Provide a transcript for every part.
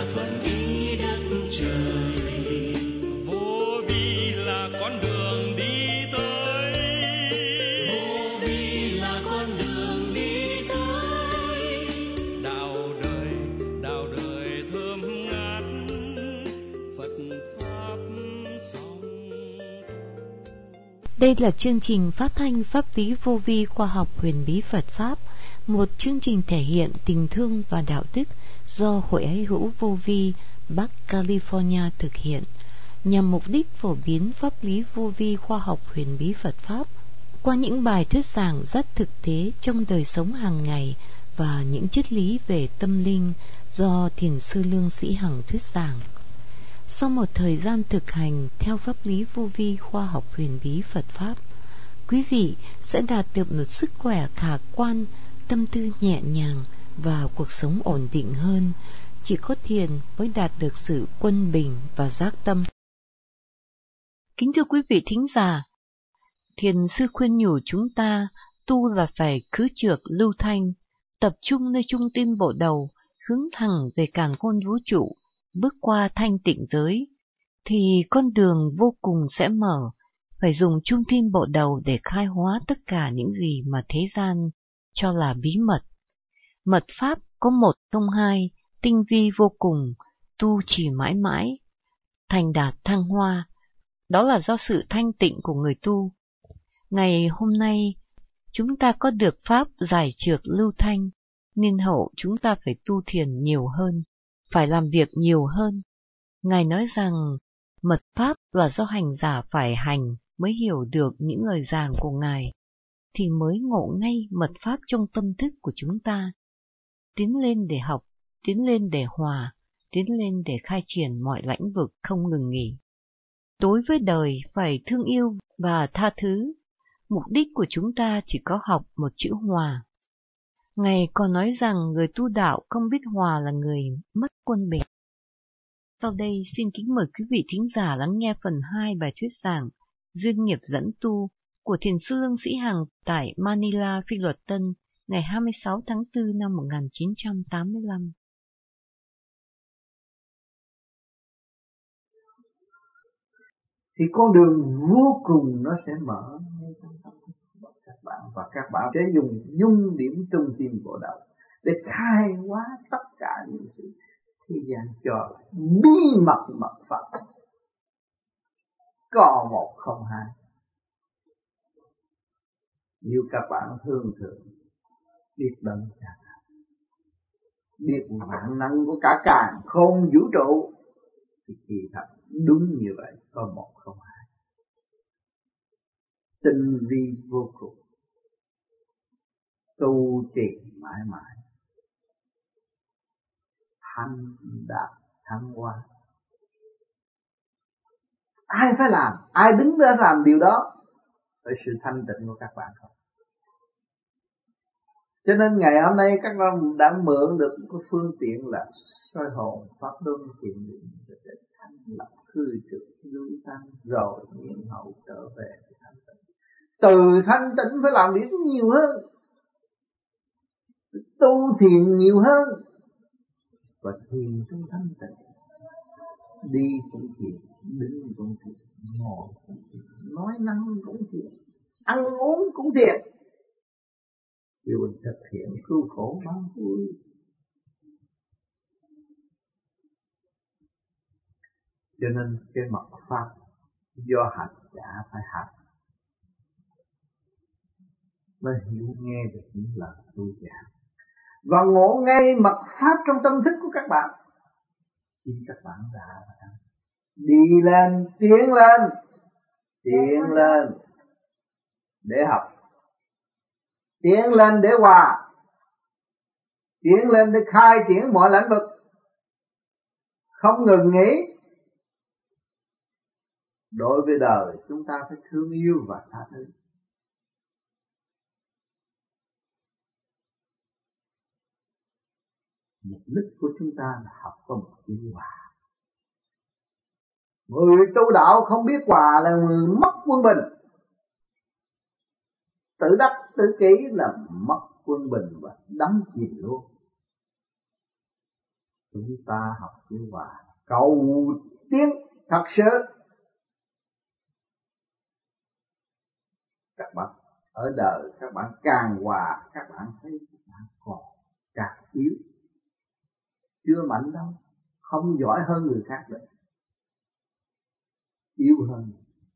thuần ý đất trời. Vô vi là con đường đi tới, Vô vi là con đường đi tới. Đạo đời thơm ngát, Phật pháp song thu. Đây là chương trình phát thanh pháp lý vô vi khoa học huyền bí Phật Pháp, một chương trình thể hiện tình thương và đạo đức do Hội Ái Hữu Vô Vi Bắc California thực hiện, nhằm mục đích phổ biến pháp lý vô vi khoa học huyền bí Phật Pháp qua những bài thuyết giảng rất thực tế trong đời sống hàng ngày và những triết lý về tâm linh do Thiền sư Lương Sĩ Hằng thuyết giảng. Sau một thời gian thực hành theo pháp lý vô vi khoa học huyền bí Phật Pháp, quý vị sẽ đạt được một sức khỏe khả quan, tâm tư nhẹ nhàng và cuộc sống ổn định hơn. Chỉ có thiền mới đạt được sự quân bình và giác tâm. Kính thưa quý vị thính giả, Thiền sư khuyên nhủ chúng ta tu là phải khứ trược lưu thanh, tập trung nơi trung tim bộ đầu, hướng thẳng về càn khôn vũ trụ, bước qua thanh tịnh giới, thì con đường vô cùng sẽ mở. Phải dùng trung tim bộ đầu để khai hóa tất cả những gì mà thế gian cho là bí mật. Mật pháp có một không hai, tinh vi vô cùng, tu trì mãi mãi, thành đạt thăng hoa. Đó là do sự thanh tịnh của người tu. Ngày hôm nay, chúng ta có được pháp giải trược lưu thanh, nên hậu chúng ta phải tu thiền nhiều hơn, phải làm việc nhiều hơn. Ngài nói rằng mật pháp là do hành giả phải hành mới hiểu được những lời giảng của Ngài, thì mới ngộ ngay mật pháp trong tâm thức của chúng ta. Tiến lên để học, tiến lên để hòa, tiến lên để khai triển mọi lãnh vực không ngừng nghỉ. Đối với đời phải thương yêu và tha thứ. Mục đích của chúng ta chỉ có học một chữ hòa. Ngài còn nói rằng người tu đạo không biết hòa là người mất quân bình. Sau đây xin kính mời quý vị thính giả lắng nghe phần 2 bài thuyết giảng Duyên nghiệp dẫn tu của Thiền sư Lương Sĩ Hằng tại Manila, Phi Luật Tân, ngày 26 tháng 4 năm 1985. Thì con đường vô cùng nó sẽ mở các bạn, và các bạn sẽ dùng dung điểm trung tim bộ đầu để khai hóa tất cả những sự thế gian cho bí mật mật Phật có một không hai. Nếu các bạn thường biết đấng cha, biết vạn năng của cả càn khôn vũ trụ, thì kỳ thật đúng như vậy, có một không hai, tinh vi vô cùng, tu trì mãi mãi, thanh đạt thăng hoa. Ai phải làm, ai đứng ra làm điều đó, phải sự thanh tịnh của các bạn không. Cho nên ngày hôm nay các bạn đã mượn được một phương tiện là soi hồn pháp luân thiền định để thanh lập hư trực lưu thanh, rồi nhiên hậu trở về thanh tịnh. Từ thanh tịnh phải làm việc nhiều hơn, tu thiền nhiều hơn, và thiền trong thanh tịnh. Đi cũng thiền, đứng cũng thiền, ngồi cũng thiền, nói năng cũng thiền, ăn uống cũng thiền. Điều mình thực hiện cứu khổ bao vui. Cho nên cái mật pháp do hành giả phải học, mới hiểu nghe được những lời tôi giảng, và ngộ ngay mật pháp trong tâm thức của các bạn. Khi các bạn đã đi lên, tiến lên để học, tiến lên để hòa, tiến lên để khai triển mọi lĩnh vực, không ngừng nghỉ. Đối với đời chúng ta phải thương yêu và tha thứ. Mục đích của chúng ta là học có một chữ hòa. Người tu đạo không biết hòa là người mất quân bình. Tự đắc tự kỷ là mất quân bình và đắm chìm luôn. Chúng ta học chữ hòa, cầu tiến thật sự. Các bạn ở đời các bạn càng hòa, các bạn thấy các bạn còn càng yếu, chưa mạnh đâu, không giỏi hơn người khác được, yếu hơn.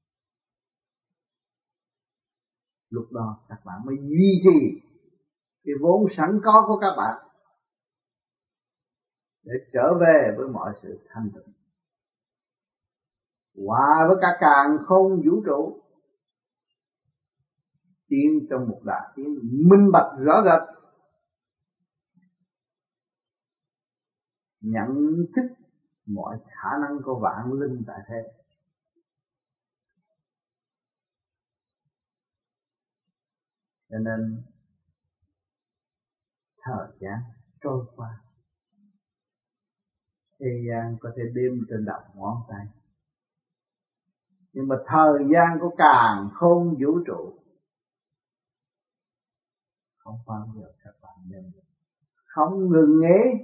Lúc đó các bạn mới duy trì cái vốn sẵn có của các bạn để trở về với mọi sự thanh tịnh, hòa với cả càn khôn vũ trụ, tiến trong một đà tiến minh bạch rõ rệt, nhận thức mọi khả năng của vạn linh tại thế. Cho nên thời gian trôi qua, thế gian có thể đếm trên đầu ngón tay, nhưng mà thời gian của càn khôn vũ trụ không bao giờ các bạn nên được, không ngừng nghỉ.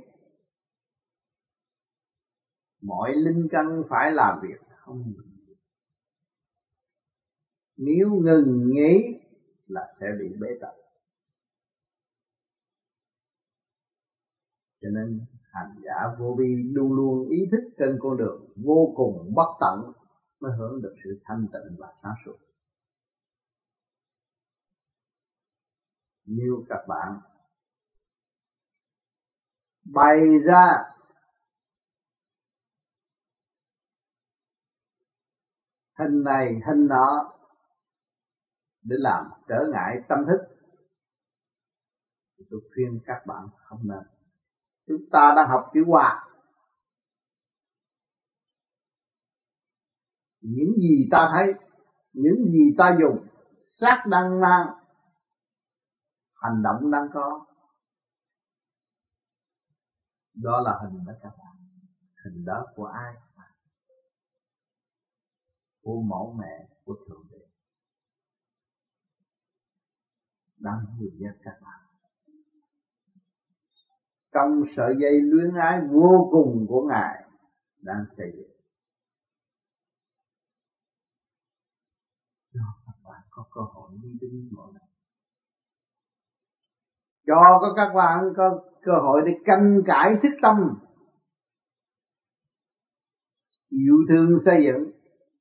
Mọi linh căn phải làm việc không ngừng nghỉ. Nếu ngừng nghỉ là sẽ bị bế tắc. Cho nên hành giả vô vi luôn luôn ý thức trên con đường vô cùng bất tận mới hưởng được sự thanh tịnh và sáng suốt. Nếu các bạn bày ra hình này hình nọ để làm trở ngại tâm thức, tôi khuyên các bạn không nên. Chúng ta đang học chữ hòa. Những gì ta thấy, những gì ta dùng, xác đang mang, hành động đang có, đó là hình đó các bạn. Hình đó của ai? Của mẫu mẹ, của Thượng Đế đang hướng dẫn các bạn. Trong sợi dây luyến ái vô cùng của Ngài đang xây dựng, cho các bạn có cơ hội đi đến mọi này, cho các bạn có cơ hội để canh cải thức tâm, yêu thương xây dựng.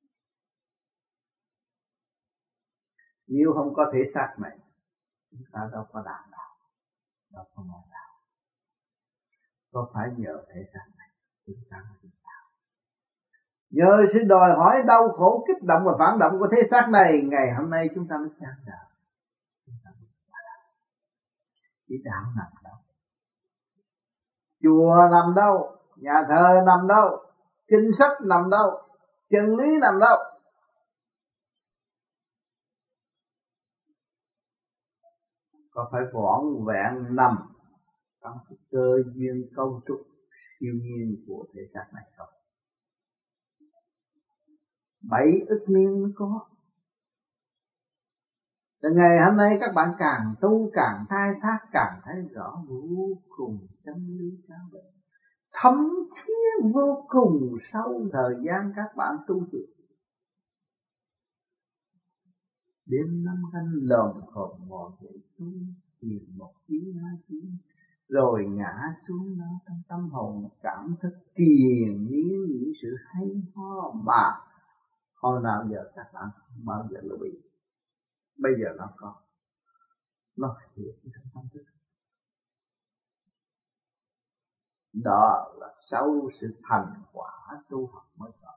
Nếu không có thể xác này, chúng ta đâu có đạt đạo, đâu có mở đạo. Có phải nhờ thể xác này chúng ta mới được đạo. Nhờ sự đòi hỏi đau khổ, kích động và phản động của thể xác này, ngày hôm nay chúng ta mới chán đạo. Chúng ta mới đạo. Chỉ đạo nằm đâu? Chùa nằm đâu? Nhà thờ nằm đâu? Kinh sách nằm đâu? Chân lý nằm đâu? Có phải vỏn vẹn nằm trong cái cơ duyên cấu trúc siêu nhiên của thể xác này không? 7 ức niên mới có. Từ ngày hôm nay các bạn càng tu càng khai thác, càng thấy rõ vô cùng chân lý cao đẹp, thấm thía vô cùng sau thời gian các bạn tu trì. Đêm năm canh lờn hồn ngồi dậy tu, thiền một tiếng hai tiếng, rồi ngã xuống đó trong tâm hồn cảm thức triền miên những sự hay ho mà hồi nào giờ các bạn không bao giờ lưu ý. Bây giờ nó có, nó hiện trong tâm thức. Đó là sau sự thành quả tu học mới có.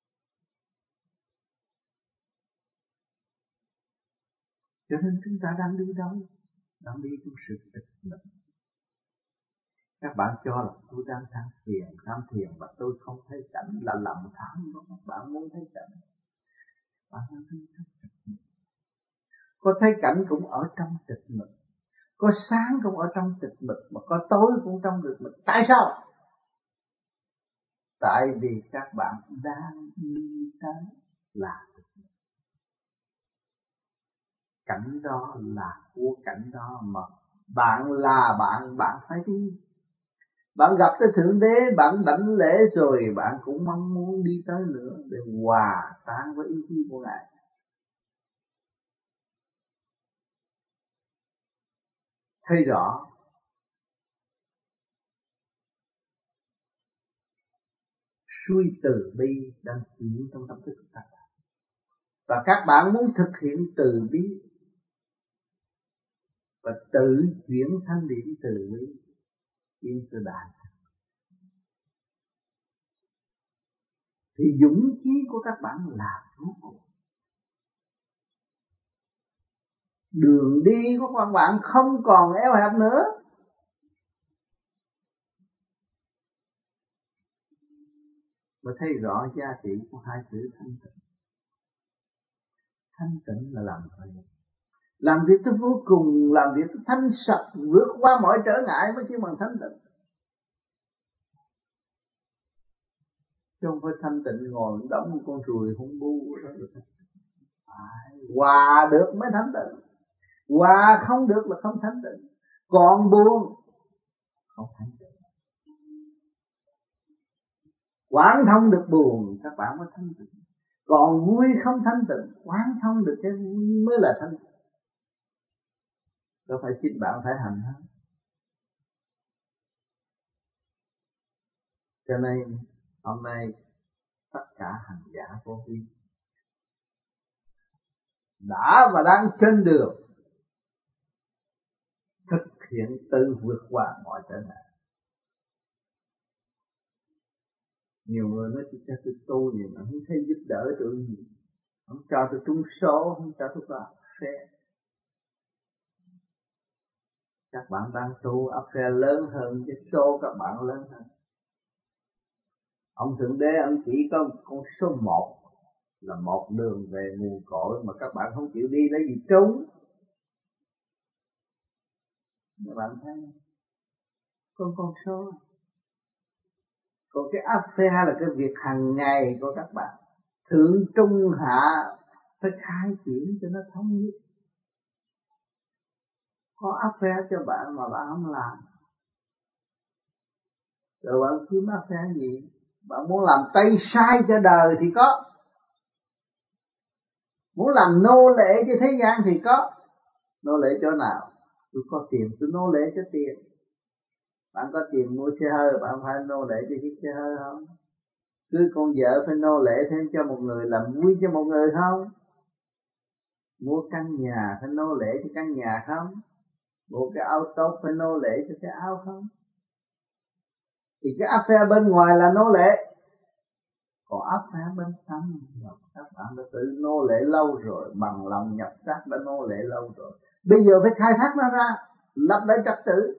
Cho nên chúng ta đang đi đâu? Đang đi trong sự tịch mịch. Các bạn cho là tôi đang tham thiền và tôi không thấy cảnh là lòng tham của các bạn muốn thấy cảnh. Bạn đang đi trong tịch mịch. Có thấy cảnh cũng ở trong tịch mịch, có sáng cũng ở trong tịch mịch, mà có tối cũng trong tịch mịch. Tại sao? Tại vì các bạn đang đi tới là tịch mịch. Cảnh đó là của cảnh đó mà bạn là bạn phải đi. Bạn gặp tới Thượng Đế, bạn đảnh lễ rồi bạn cũng mong muốn đi tới nữa để hòa tan với ý chí của Ngài. Thấy rõ suy từ bi đang chuyển trong tâm thức của các bạn, và các bạn muốn thực hiện từ bi và tự chuyển thanh điển từ bi into đại, thì dũng khí của các bạn là vô cùng. Đường đi của các bạn không còn eo hẹp nữa. Và thấy rõ giá trị của hai chữ thanh tịnh. Thanh tịnh là làm việc, làm việc tới vô cùng, làm việc tới thanh sạch, vượt qua mọi trở ngại mới kêu bằng thanh tịnh. Chứ không phải thanh tịnh ngồi đóng một con ruồi hung bu đó được. Hòa được mới thanh tịnh, hòa không được là không thanh tịnh. Còn buồn không thanh tịnh, quán thông được buồn các bạn mới thanh tịnh. Còn vui không thanh tịnh, quán thông được cái vui mới là thanh tịnh. Có phải chính bạn phải hành không? Cho nên hôm nay tất cả hành giả vô vi đã và đang trên đường thực hiện tự vượt qua mọi trở ngại. Nhiều người nói chỉ cho tôi tu gì mà không thấy giúp đỡ tôi gì, không cho tôi trúng số, không cho tôi có áp phê. Các bạn đang tu áp phê lớn hơn, cái số các bạn lớn hơn. Ông Thượng Đế ông chỉ có một con số 1 là một đường về nguồn cội, mà các bạn không chịu đi lấy gì trúng. Các bạn thấy con số. Còn cái áp phê là cái việc hàng ngày của các bạn, thượng trung hạ phải khai triển cho nó thống nhất. Có áp phê cho bạn mà bạn không làm, rồi bạn kiếm áp phê gì? Bạn muốn làm tay sai cho đời thì có, muốn làm nô lệ cho thế gian thì có. Nô lệ chỗ nào? Tôi có tiền tôi nô lệ cho tiền. Bạn có tiền mua xe hơi, bạn phải nô lệ cho chiếc xe hơi không? Cưới con vợ phải nô lệ thêm cho một người, làm vui cho một người không? Mua căn nhà phải nô lệ cho căn nhà không? Mua cái áo tốt phải nô lệ cho cái áo không? Thì cái áp phê bên ngoài là nô lệ, còn áp phê bên trong các bạn đã tự nô lệ lâu rồi, bằng lòng nhập xác đã nô lệ lâu rồi. Bây giờ phải khai thác nó ra, lập lại trật tự,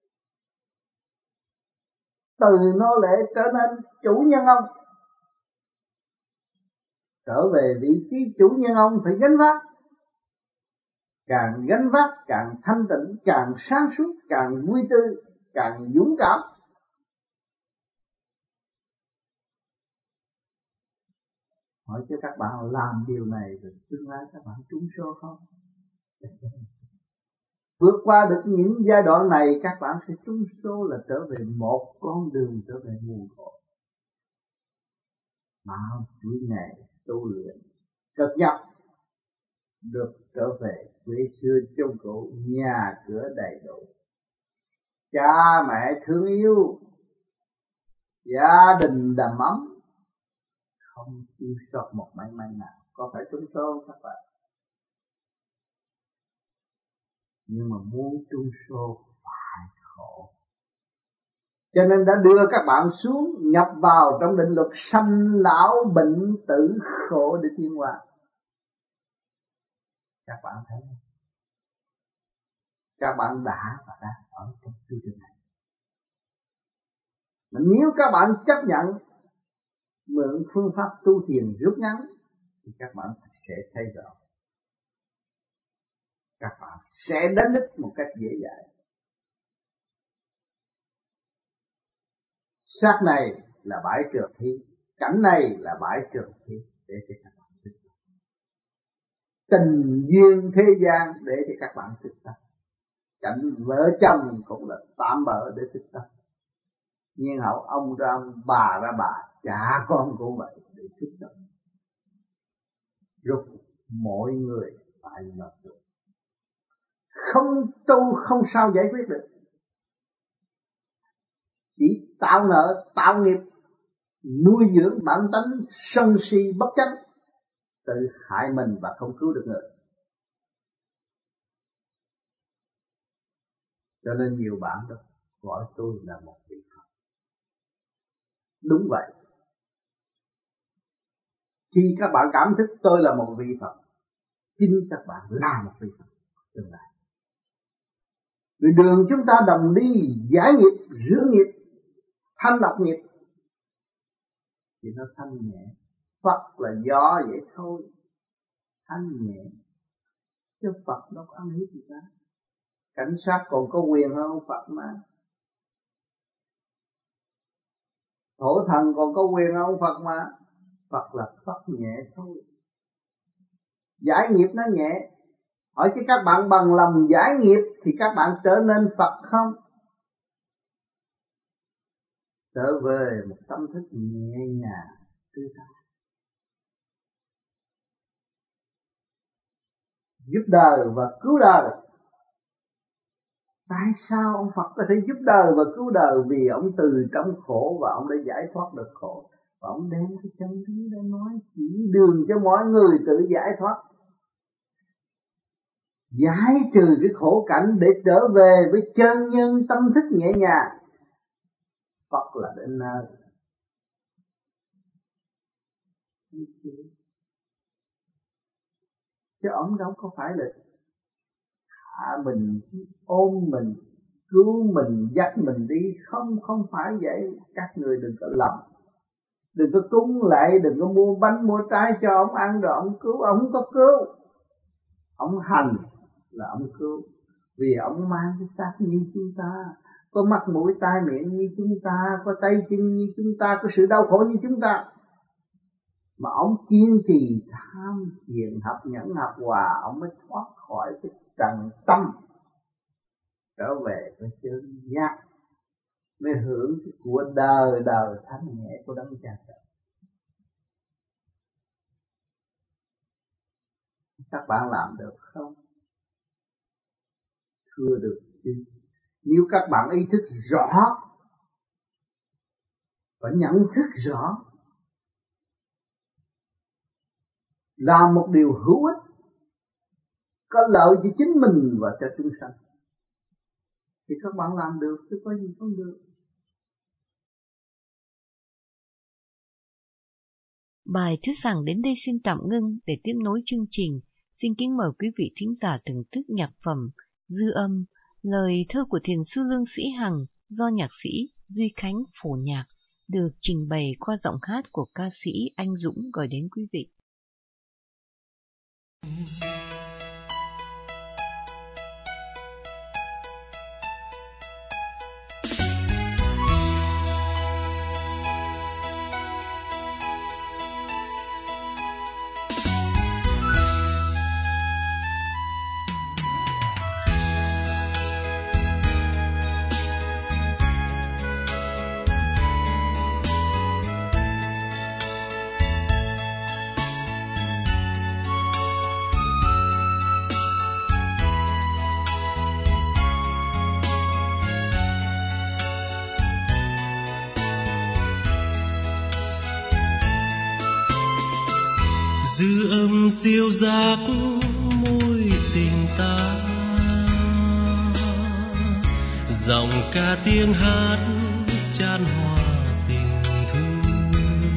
từ nô lệ trở nên chủ nhân ông, trở về vị trí chủ nhân ông phải gánh vác. Càng gánh vác càng thanh tịnh, càng sáng suốt, càng vui tươi, càng dũng cảm. Hỏi cho các bạn làm điều này rồi tương lai các bạn trúng số không? Vượt qua được những giai đoạn này các bạn sẽ trúng số là trở về một con đường, trở về nguồn cội. Bao chuỗi ngày tu luyện cực nhọc được trở về quê xưa châu cũ, nhà cửa đầy đủ, cha mẹ thương yêu, gia đình đầm ấm, không thiếu sót một may mắn nào. Có phải trúng số không các bạn? Nhưng mà muốn trúng số phải khổ. Cho nên đã đưa các bạn xuống, nhập vào trong định luật sanh lão bệnh tử khổ để tiến hóa. Các bạn thấy không? Các bạn đã và đang ở trong chương trình này. Mà nếu các bạn chấp nhận mượn phương pháp tu thiền rút ngắn thì các bạn sẽ thấy rõ. Các bạn sẽ đến đích một cách dễ dàng. Xác này là bãi trường thi, cảnh này là bãi trường thi để cho các bạn thực tập. Tình duyên thế gian để cho các bạn thực tập. Cảnh vợ chồng cũng là tạm bỡ để thực tập. nhiên hậu ông ra ông, bà ra bà, cha con cũng vậy, để thức động. Rốt mỗi người phải lập được. Không tu không sao giải quyết được. Chỉ tạo nợ, tạo nghiệp, nuôi dưỡng bản tánh sân si bất chánh, tự hại mình và không cứu được người. Cho nên nhiều bạn đó gọi tôi là một vị Phật. Đúng vậy. Khi các bạn cảm thức tôi là một vị Phật, chính các bạn là một vị Phật tương lai. Vì đường chúng ta đồng đi giải nghiệp, rửa nghiệp, thanh lọc nghiệp, thì nó thanh nhẹ. Phật là gió vậy thôi, thanh nhẹ. Chứ Phật đâu có ăn hiếp gì cả. Cảnh sát còn có quyền hơn Phật mà. Thổ thần còn có quyền hơn Phật mà. Phật là Phật nhẹ thôi. Giải nghiệp nó nhẹ. Hỏi chứ các bạn bằng lòng giải nghiệp thì các bạn trở nên Phật không? Trở về một tâm thức nhẹ nhàng tươi tắn, giúp đời và cứu đời. Tại sao ông Phật có thể giúp đời và cứu đời? Vì ông từ trong khổ và ông đã giải thoát được khổ. Và ông đem cái chân lý đã nói chỉ đường cho mọi người tự giải thoát, giải trừ cái khổ cảnh để trở về với chân nhân tâm thức nhẹ nhàng. Phật là đến nơi. Chứ ông đâu có phải là hạ mình, ôm mình, cứu mình, dắt mình đi. Không phải vậy. Các người đừng có lầm. Đừng có cúng lại, đừng có mua bánh mua trái cho ông ăn rồi ông cứu. Ông không có cứu. Ông hành là ông cứu. Vì ông mang cái xác như chúng ta, có mắt mũi tai miệng như chúng ta, có tay chân như chúng ta, có sự đau khổ như chúng ta. Mà ông kiên trì tham thiền học nhẫn học hòa, ông mới thoát khỏi cái trần tâm, trở về với chân giác, mới hưởng của đời đời thanh nhẹ của đấng cha trời. Các bạn làm được không? Thưa được chứ. Nếu các bạn ý thức rõ và nhận thức rõ, làm một điều hữu ích, có lợi cho chính mình và cho chúng sanh, thì các bạn làm được, chứ có gì không được. Bài thuyết giảng đến đây xin tạm ngưng. Để tiếp nối chương trình, xin kính mời quý vị thính giả thưởng thức nhạc phẩm Dư Âm, lời thơ của thiền sư Lương Sĩ Hằng do nhạc sĩ Duy Khánh phổ nhạc, được trình bày qua giọng hát của ca sĩ Anh Dũng gửi đến quý vị. Dư âm siêu giác môi tình ta, dòng ca tiếng hát chan hòa tình thương,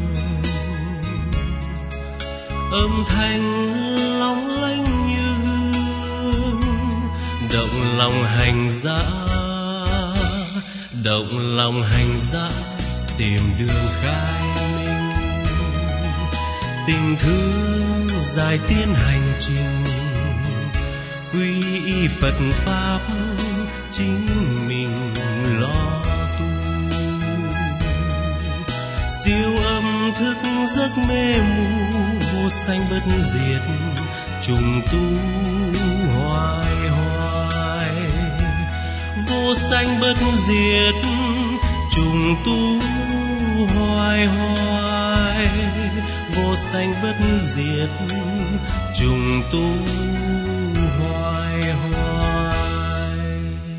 âm thanh long lanh như gương, động lòng hành dã, động lòng hành dã tìm đường khai minh. Tình thương dài tiến hành trình, quy y Phật Pháp chính mình lo tu. Siêu âm thức giấc mê mù, vô sanh bất diệt trùng tu hoài hoài. Vô sanh bất diệt trùng tu hoài hoài, vô sanh bất diệt, trùng tu hoài hoài.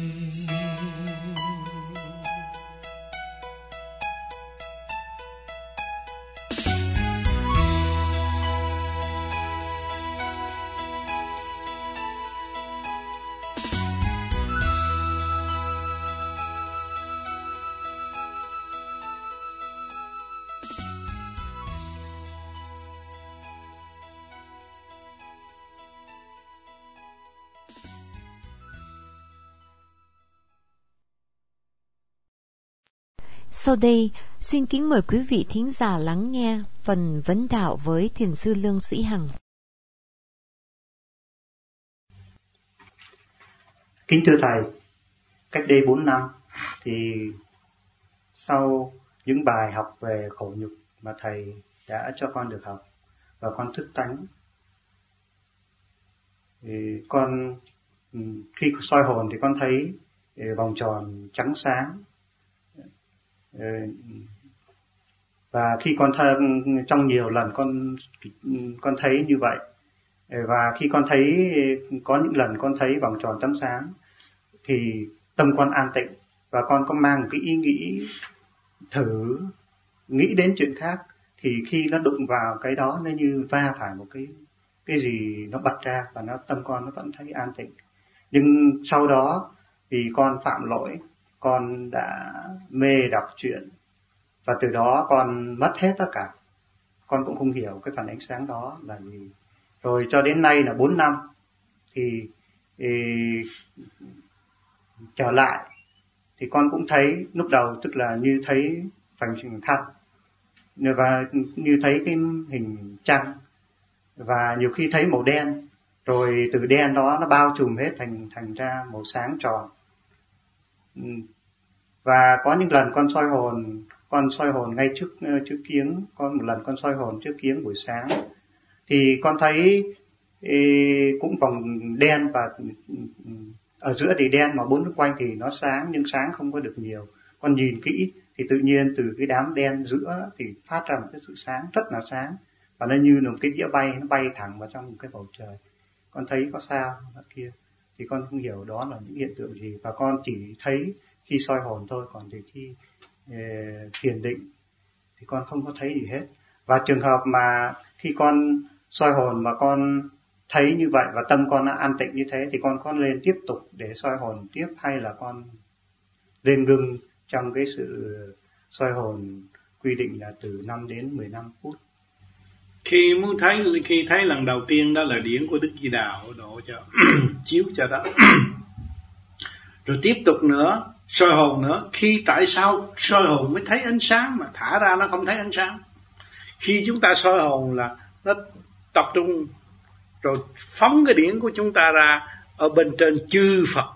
Sau đây, xin kính mời quý vị thính giả lắng nghe phần vấn đạo với Thiền sư Lương Sĩ Hằng. Kính thưa Thầy, cách đây 4 năm thì sau những bài học về khổ nhục mà Thầy đã cho con được học và con thức tánh, thì con khi soi hồn thì con thấy vòng tròn trắng sáng. Và khi con trong nhiều lần con thấy như vậy, và khi con thấy có những lần con thấy vòng tròn trắng sáng thì tâm con an tịnh, và con có mang một cái ý nghĩ thử nghĩ đến chuyện khác, thì khi nó đụng vào cái đó nó như va phải một cái gì nó bật ra, và tâm con nó vẫn thấy an tịnh. Nhưng sau đó thì con phạm lỗi, con đã mê đọc truyện, và từ đó con mất hết tất cả. Con cũng không hiểu cái phần ánh sáng đó là gì. Rồi cho đến nay là 4 năm thì trở lại thì con cũng thấy lúc đầu tức là như thấy phần thân, và như thấy cái hình trăng, và nhiều khi thấy màu đen, rồi từ đen đó nó bao trùm hết thành ra màu sáng tròn. Và có những lần con soi hồn ngay trước kiếng. Có một lần con soi hồn trước kiếng buổi sáng thì con thấy cũng vòng đen, và ở giữa thì đen mà bốn quanh thì nó sáng, nhưng sáng không có được nhiều. Con nhìn kỹ thì tự nhiên từ cái đám đen giữa thì phát ra một cái sự sáng rất là sáng, và nó như là một cái đĩa bay, nó bay thẳng vào trong một cái bầu trời. Con thấy có sao đó kia, thì con không hiểu đó là những hiện tượng gì, và con chỉ thấy khi soi hồn thôi. Còn thì khi thiền định thì con không có thấy gì hết. Và trường hợp mà khi con soi hồn mà con thấy như vậy và tâm con đã an tịnh như thế, thì con có lên tiếp tục để soi hồn tiếp, hay là con lên ngưng trong cái sự soi hồn quy định là từ 5 đến 15 phút? Khi thấy lần đầu tiên đó là điển của Đức Di Đà độ cho chiếu cho đó. Rồi tiếp tục nữa, soi hồn nữa. Tại sao soi hồn mới thấy ánh sáng mà thả ra nó không thấy ánh sáng? Khi chúng ta soi hồn là nó tập trung rồi phóng cái điển của chúng ta ra, ở bên trên chư Phật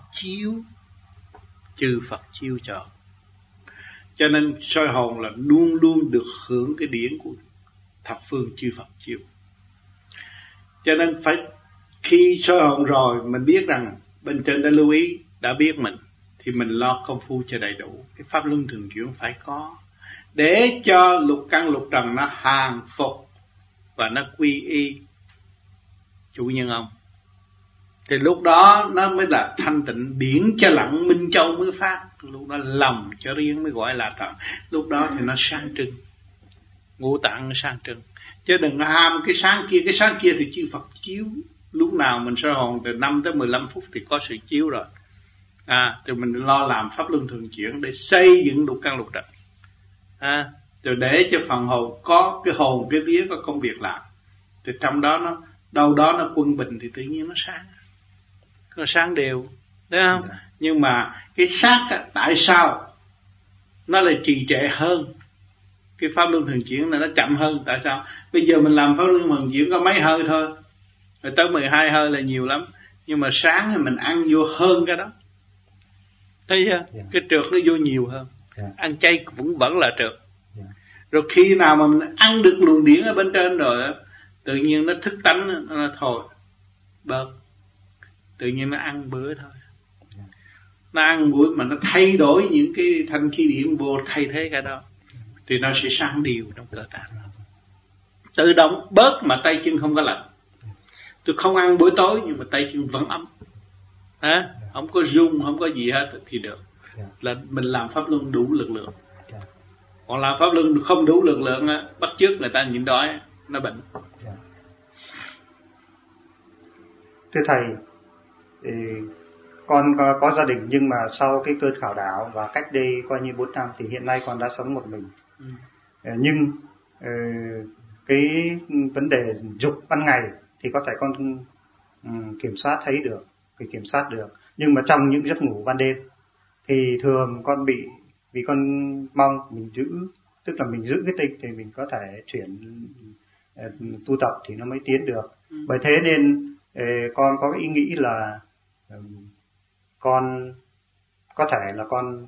chiếu cho nên soi hồn là luôn luôn được hưởng cái điển của thập phương chư Phật chiếu. Cho nên phải khi soi hồn rồi mình biết rằng bên trên đã lưu ý, đã biết mình, thì mình lo công phu cho đầy đủ. Cái pháp luân thường chuyển phải có, để cho lục căn lục trần nó hàng phục và nó quy y chủ nhân ông. Thì lúc đó nó mới là thanh tịnh, điển cho lặng minh châu mới phát. Lúc đó lòng cho riêng mới gọi là thật. Lúc đó thì nó sáng trưng, ngũ tạng nó sáng trưng. Chứ đừng ham cái sáng kia thì chư Phật chiếu. Lúc nào mình soi hồn từ 5 tới 15 phút thì có sự chiếu rồi. Thì mình lo làm pháp luân thường chuyển để xây dựng lục căn lục trần. Rồi để cho phần hồn có cái hồn cái vía có công việc làm. Thì trong đó nó đâu đó nó quân bình thì tự nhiên nó sáng đều, đúng không? Nhưng mà cái xác tại sao nó lại trì trệ hơn? Cái pháp luân thường chuyển là nó chậm hơn. Tại sao? Bây giờ mình làm pháp luân thường chuyển có mấy hơi thôi, rồi tới 12 hơi là nhiều lắm. Nhưng mà sáng thì mình ăn vô hơn cái đó, thấy chưa? Cái trượt nó vô nhiều hơn. Ăn chay cũng vẫn là trượt. Rồi khi nào mà mình ăn được luồng điển ở bên trên rồi, tự nhiên nó thức tánh, nó thôi bớt, tự nhiên nó ăn bữa thôi. nó ăn buổi mà nó thay đổi những cái thanh khí điển vô thay thế cái đó, thì nó sẽ sang điều trong cơ tạng, tự động bớt mà tay chân không có lạnh. Tôi không ăn buổi tối nhưng mà tay chân vẫn ấm, không có rung, không có gì hết thì được. Là mình làm pháp luân đủ lực lượng. Còn làm pháp luân không đủ lực lượng á, bắt chước người ta nhịn đói, nó bệnh. Thưa thầy, con có gia đình nhưng mà sau cái cơn khảo đảo và cách đây coi như 4 năm thì hiện nay con đã sống một mình. Nhưng cái vấn đề dục ban ngày thì có thể con kiểm soát được, nhưng mà trong những giấc ngủ ban đêm thì thường con bị, vì con mong mình giữ, tức là mình giữ cái tinh thì mình có thể chuyển tu tập thì nó mới tiến được. Bởi thế nên con có cái ý nghĩ là con có thể là con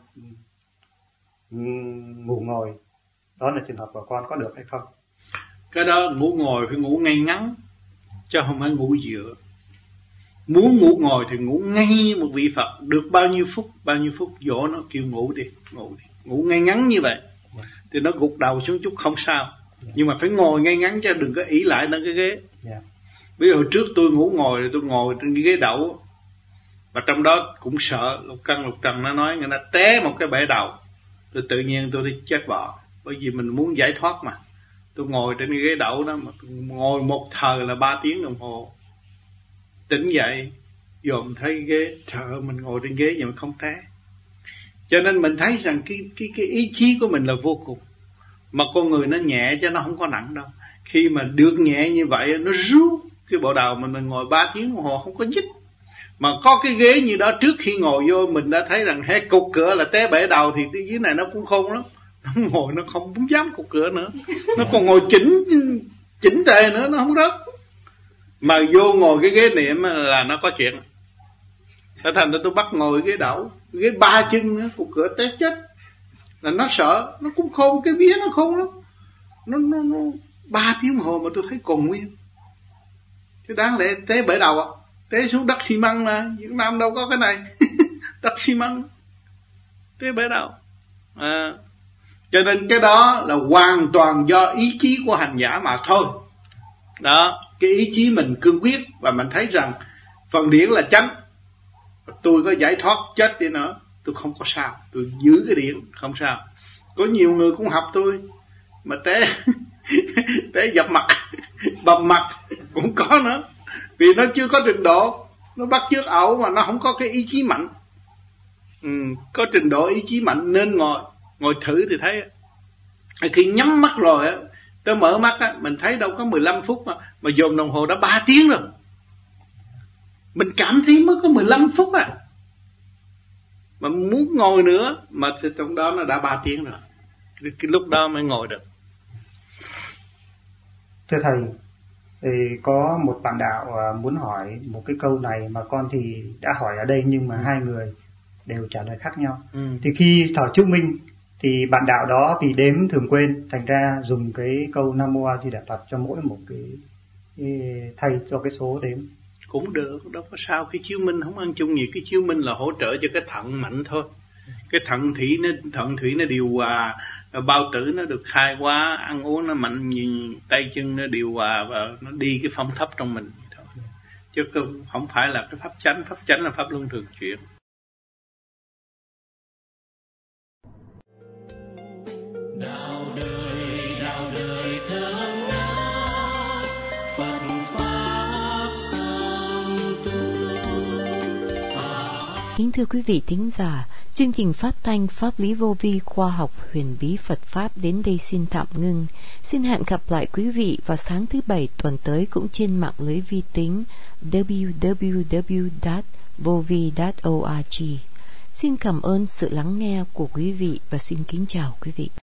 ngủ ngồi, đó là trường hợp của con có được hay không? Cái đó ngủ ngồi phải ngủ ngay ngắn chứ không phải ngủ dựa. Muốn ngủ ngồi thì ngủ ngay như một vị Phật, được bao nhiêu phút dỗ nó kêu ngủ đi, ngủ ngay ngắn như vậy thì nó gục đầu xuống chút không sao. Nhưng mà phải ngồi ngay ngắn chứ đừng có ỷ lại lên cái ghế. Ví dụ trước tôi ngủ ngồi thì tôi ngồi trên cái ghế đẩu, và trong đó cũng sợ Lục Căn Lục Trần nó nói người ta té một cái bể đầu, tôi tự nhiên tôi đi chết bỏ, bởi vì mình muốn giải thoát mà. Tôi ngồi trên cái ghế đẩu đó mà ngồi một thời là 3 tiếng đồng hồ, tỉnh dậy dòm thấy ghế, trời, mình ngồi trên ghế nhưng mà không té. Cho nên mình thấy rằng cái ý chí của mình là vô cùng, mà con người nó nhẹ chứ nó không có nặng đâu. Khi mà được nhẹ như vậy nó rút cái bộ đầu mình ngồi 3 tiếng đồng hồ không có nhích. Mà có cái ghế như đó trước khi ngồi vô mình đã thấy rằng hết cục cửa là té bể đầu, thì cái dưới này nó cũng khôn lắm. Nó ngồi nó không dám cục cửa nữa, nó còn ngồi chỉnh tề nữa, nó không rớt. Mà vô ngồi cái ghế niệm là nó có chuyện. Thế thành ra tôi bắt ngồi ghế đẩu, ghế 3 chân nữa, cục cửa té chết. Là nó sợ, nó cũng khôn, cái vía nó khôn lắm. Nó 3 tiếng hồ mà tôi thấy còn nguyên. Chứ đáng lẽ té bể đầu à? Té xuống đất xi măng mà, Việt Nam đâu có cái này. Đất xi măng, té bể đầu. Cho nên cái đó là hoàn toàn do ý chí của hành giả mà thôi. Đó, cái ý chí mình cương quyết và mình thấy rằng phần điển là chánh. Tôi có giải thoát chết đi nữa, tôi không có sao, tôi giữ cái điển không sao. Có nhiều người cũng học tôi mà té dập mặt, bầm mặt cũng có nữa. Vì nó chưa có trình độ, nó bắt chước ẩu mà nó không có cái ý chí mạnh. Có trình độ ý chí mạnh nên ngồi thử thì thấy. Khi nhắm mắt rồi á, tôi mở mắt á, mình thấy đâu có 15 phút mà dồn đồng hồ đã 3 tiếng rồi. Mình cảm thấy mới có 15 phút à, mà muốn ngồi nữa mà trong đó nó đã 3 tiếng rồi. Cái lúc đó mới ngồi được. Thưa thầy, thì có một bạn đạo muốn hỏi một cái câu này mà con thì đã hỏi ở đây nhưng mà hai người đều trả lời khác nhau. Thì khi thở chúc minh thì bạn đạo đó vì đếm thường quên, thành ra dùng cái câu Nam Mô A Di Đà Phật cho mỗi một cái thay cho cái số đếm. Cũng được, đâu có sao. Cái chiếu minh không ăn chung nhiều, cái chiếu minh là hỗ trợ cho cái thận mạnh thôi. Cái thận thủy nó điều hòa, bao tử nó được khai hóa, ăn uống nó mạnh, tay chân nó điều hòa và nó đi cái phong thấp trong mình thôi. Chứ không phải là cái pháp chánh là pháp luân thường chuyển. Đạo đời thương ngát, Phật pháp song tu. Kính thưa quý vị thính giả, chương trình phát thanh Pháp lý vô vi khoa học huyền bí Phật Pháp đến đây xin tạm ngưng. Xin hẹn gặp lại quý vị vào sáng thứ Bảy tuần tới cũng trên mạng lưới vi tính www.vovi.org. Xin cảm ơn sự lắng nghe của quý vị và xin kính chào quý vị.